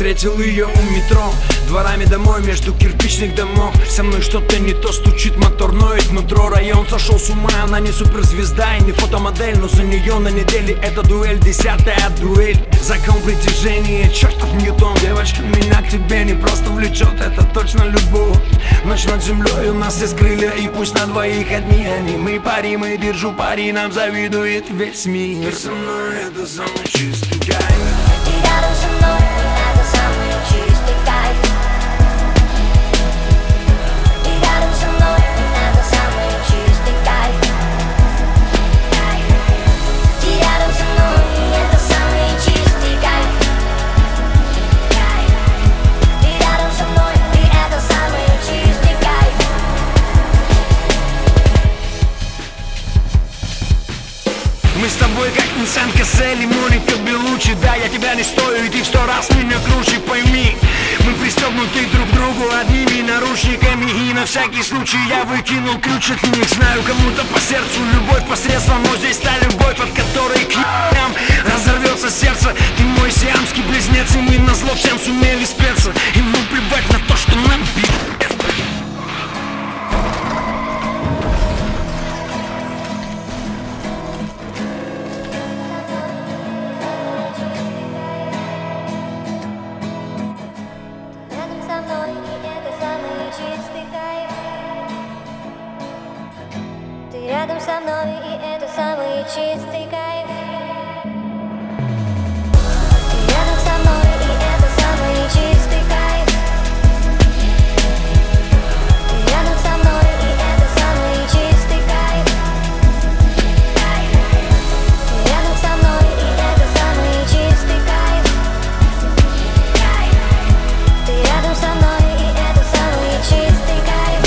встретил ее у метро, дворами домой между кирпичных домов. Со мной что-то не то, стучит мотор, ноет нутро. Район сошел с ума, она не суперзвезда и не фотомодель, но за нее на неделе это дуэль, 10-я дуэль. Закон притяжения, чертов Ньютон. Девочка, меня к тебе не просто влечет, это точно любовь. Ночь над землей, у нас есть крылья, и пусть на двоих одни они. Мы пари, мы держу пари, нам завидует весь мир. Ты со мной, это самый чистый кайф. Ты рядом со мной, это самый чистый кайф. Ты рядом со мной, это самый чистый кайф. Ты рядом со мной, это самый чистый кайф. Ты рядом со мной, это самый чистый кайф. Мы с тобой как Винсент Кассель и Моника Беллуччи. Да, я тебя не стою, и ты в 100 раз меня круче, пойми. Мы пристегнуты друг к другу одними наручниками, и на всякий случай я выкинул ключ от них. Знаю, кому-то по сердцу любовь посредством, но здесь та любовь, от которой к ***ям разорвется сердце. Ты мой сиамский близнец, и мы назло всем сумели спеться. И ну плевать на то, что нам пи***. Рядом со мной, и это самый чистый кайф. Ты рядом со мной, и это самый чистый кайф. Ты рядом со мной, и это самый чистый кайф. Ты рядом со мной, и это самый чистый кайф. Ты рядом со мной, и это самый чистый кайф. Ты рядом со мной, и это самый чистый кайф.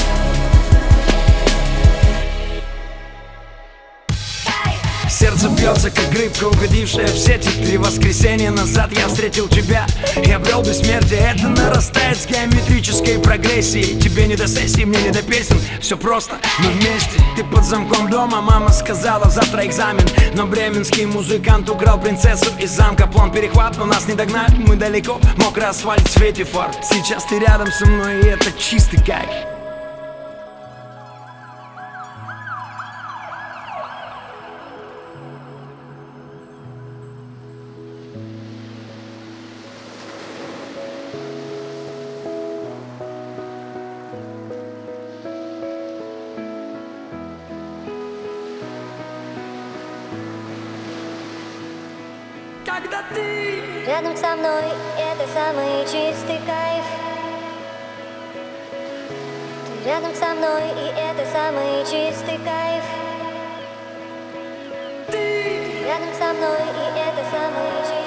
Сердце бьется, как рыбка, угодившая в сети. 3 воскресенья назад я встретил тебя и обрел бессмертие. Это нарастает с геометрической прогрессией. Тебе не до сессии, мне не до песен. Все просто, мы вместе. Ты под замком дома, мама сказала, завтра экзамен. Но бременский музыкант украл принцессу из замка. План перехват, но нас не догнать, мы далеко. Мокрый асфальт в свете фар. Сейчас ты рядом со мной, и это чистый кайф. Когда ты Рядом со мной, это самый чистый кайф. Ты рядом со мной, и это самый чистый кайф. Ты рядом со мной, и это самый чистый кайф.